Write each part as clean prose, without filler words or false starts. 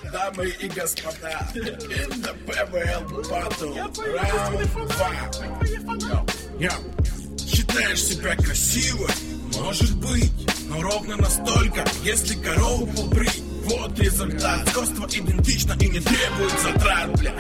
дамы и господа, in the PVL battle, round 2. Считаешь себя красивой? Может быть, но ровно настолько, если корову побрить. Вот результат. Сходство идентично и не требует затрат, бля.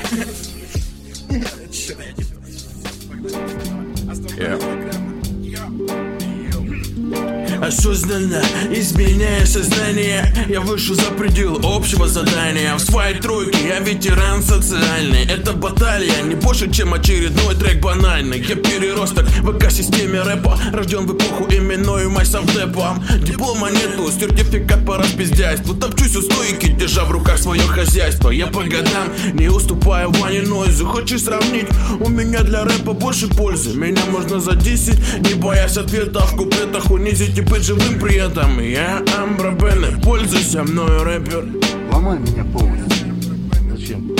Осознанно изменяя сознание, я вышел за предел общего задания. В своей тройке я ветеран социальный. Это баталия не больше, чем очередной трек банальный. Я переросток в экосистеме рэпа, рожден в эпоху, именуемой совдепом. Диплома нету, сертификат по распиздяйству. Топчусь у стойки, держа в руках свое хозяйство. Я по годам не уступаю Ване Нойзу. Хочешь сравнить? У меня для рэпа больше пользы. Меня можно за 10, не боясь ответа, в куплетах унизить и быть живым при этом. Я Амбра Беннет, пользуйся мною, рэпер. Ломай меня полностью. Зачем?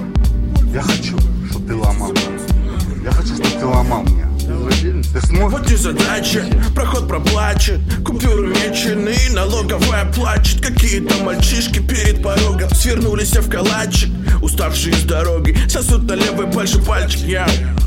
Я хочу, чтобы ты ломал меня. Я хочу, чтобы ты ломал меня. Ты сможешь? Вот и задача, проход проплачет, купюры мечены, налоговая плачет. Какие-то мальчишки перед порогом свернулись в калачик, уставшие с дороги, сосут на левый большой пальчик. Я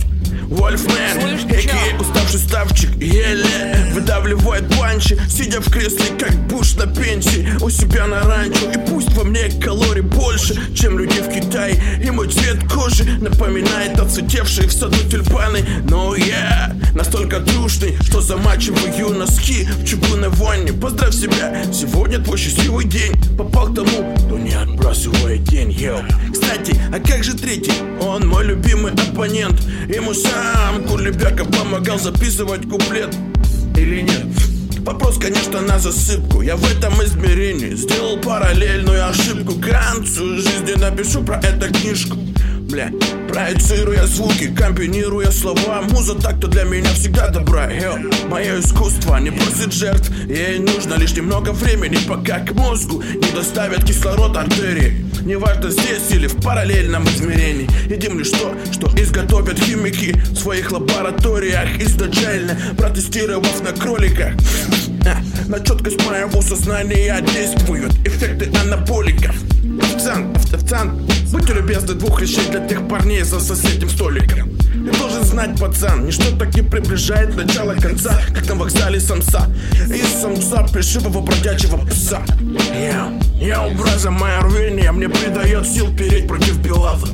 Вольфмен, экий уставший ставчик, еле выдавливает панчи, сидя в кресле, как Буш на пенсии, у себя на ранчо. И пусть во мне калорий больше, чем людей в Китае, и мой цвет кожи напоминает отцветевшие в саду тюльпаны. Но я настолько трушный, что замачиваю носки в чугунной ванне. Поздравь себя, сегодня твой счастливый день. Попал к тому, кто не отбрасывает тень. Кстати, а как же третий? Он мой любимый оппонент. Ему сам Кулебяка помогал записывать куплет. Или нет? Вопрос, конечно, на засыпку. Я в этом измерении сделал параллельную ошибку. К концу жизни напишу про это книжку. Бля, проецируя звуки, комбинируя слова. Муза так-то для меня всегда добра. Мое искусство не просит жертв. Ей нужно лишь немного времени, пока к мозгу не доставят кислород артерии. Неважно здесь или в параллельном измерении. Едим лишь то, что изготовят химики в своих лабораториях, изначально протестировав на кроликах. На четкость моего сознания действуют эффекты анаболиков. Официант, будьте любезны, 2 лещей для тех парней за соседним столиком. Ты должен знать, пацан, ничто так не приближает начало конца, как на вокзале самса. Из самца плешивого бродячего пса. Я образа, мое рвение мне придает сил переть против Белаза.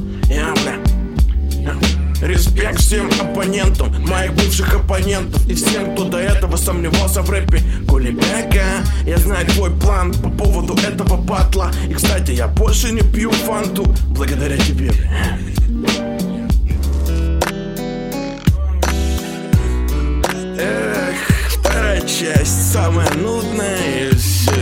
Респект всем оппонентам, моих бывших оппонентов и всем, кто до этого сомневался в рэпе. Кулебяка, я знаю твой план по поводу этого батла. И, кстати, я больше не пью фанту благодаря тебе. Эх, вторая часть, самая нудная и все.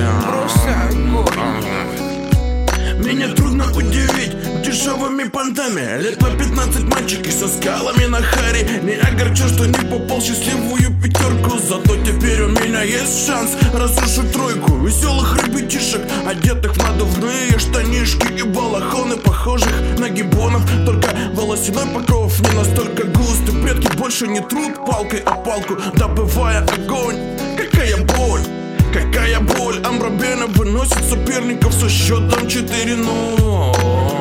Меня трудно удивить дешевыми понтами. Лет по 15 мальчики со скалами на харе. Не огорчен, что не попал в счастливую пятерку. Зато теперь у меня есть шанс разрушить тройку веселых ребятишек, одетых в надувные штанишки и балахоны, похожих на гиббонов. Только волосяной покров не настолько густый. Предки больше не трут палкой о палку, добывая огонь. Какая боль! Какая боль! Амбра Беннет выносит соперников со счетом 4-0.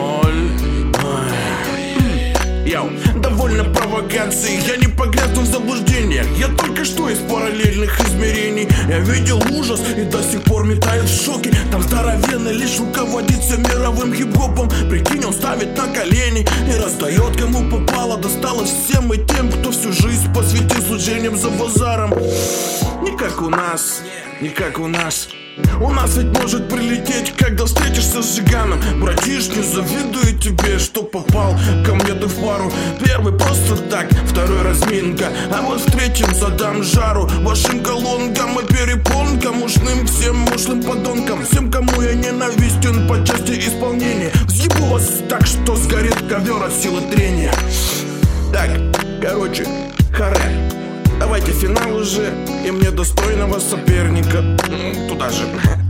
Довольно провокаций, я не погрязну в заблуждениях. Я только что из параллельных измерений. Я видел ужас и до сих пор метает в шоке. Там здоровенный лишь руководится мировым хип-хопом. Прикинь, он ставит на колени и раздает кому попало. Досталось всем и тем, кто всю жизнь посвятил служениям за базаром. Не как у нас, не как у нас. У нас ведь может прилететь, когда встретишься с Жиганом. Братиш, не завидую тебе, что попал ко мне ты в пару. Первый просто так, второй разминка, а вот в третьем задам жару вашим колонкам и перепонкам, ушным всем ушлым подонкам, всем, кому я ненавистен по части исполнения. Взъебу вас так, что сгорит ковер от силы трения. Так, короче, харе. Давайте финал уже, и мне достойного соперника туда же.